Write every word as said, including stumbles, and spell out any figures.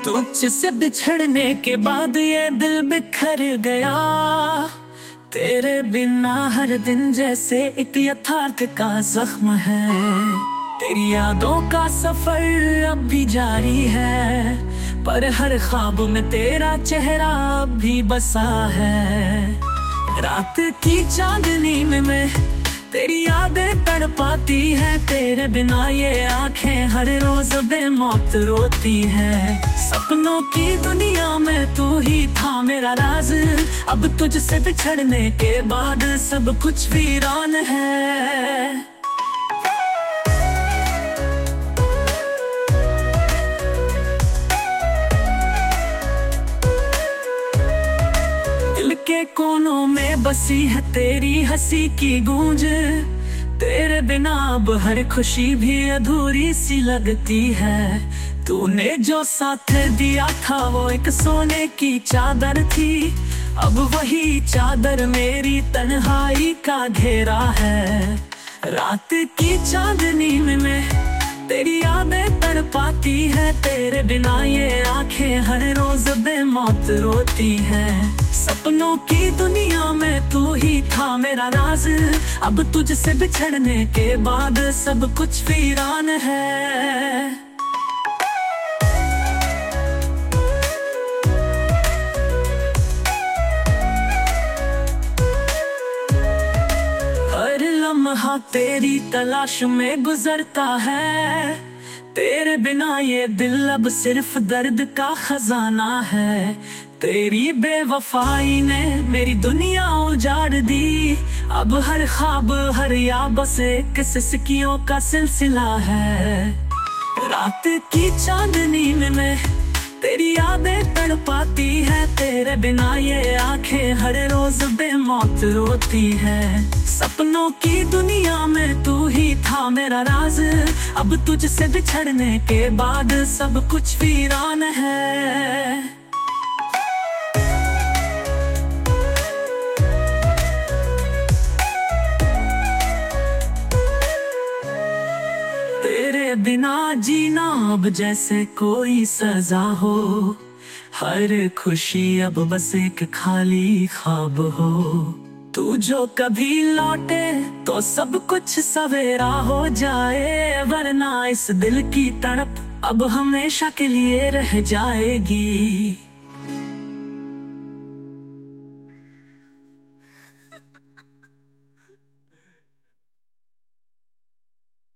तुझसे बिछड़ने के बाद ये दिल बिखर गया। तेरे बिना हर दिन जैसे एक यथार्थ का जख्म है। तेरी यादों का सफर अब भी जारी है, पर हर ख्वाब में तेरा चेहरा अब भी बसा है। रात की चांदनी में मैं तेरी यादें तड़पाती है। तेरे बिना ये आंखें हर रोज बेमौत रोती है। सपनों की दुनिया में तू ही था मेरा राज, अब तुझसे बिछड़ने के बाद सब कुछ वीरान है। के कोनों में बसी है तेरी हंसी की गूंज। तेरे बिना अब हर खुशी भी अधूरी सी लगती है। तूने जो साथ दिया था वो एक सोने की चादर थी, अब वही चादर मेरी तन्हाई का घेरा है। रात की चांदनी में मैं तेरी यादें तड़पाती है। तेरे बिना ये आंखें हर रोज बेमौत रोती है। सपनों की दुनिया में तू ही था मेरा राज, अब तुझसे बिछड़ने के बाद सब कुछ वीरान है। हर लम्हा तेरी तलाश में गुजरता है। तेरे बिना ये दिल अब सिर्फ दर्द का खजाना है। तेरी बेवफाई ने मेरी दुनिया उजाड़ दी, अब हर ख्वाब हर याद से किस्सों का सिलसिला है। रात की चांदनी में मैं तेरी यादें तड़पाती है। तेरे बिना ये आंखें हर रोज बेमौत रोती है। सपनों की दुनिया में तू ही था मेरा राज, अब तुझसे बिछड़ने के बाद सब कुछ वीरान है। तेरे बिना जीना अब जैसे कोई सजा हो। हर खुशी अब बस एक खाली ख्वाब हो। तू जो कभी लौटे तो सब कुछ सवेरा हो जाए, वरना इस दिल की तड़प अब हमेशा के लिए रह जाएगी।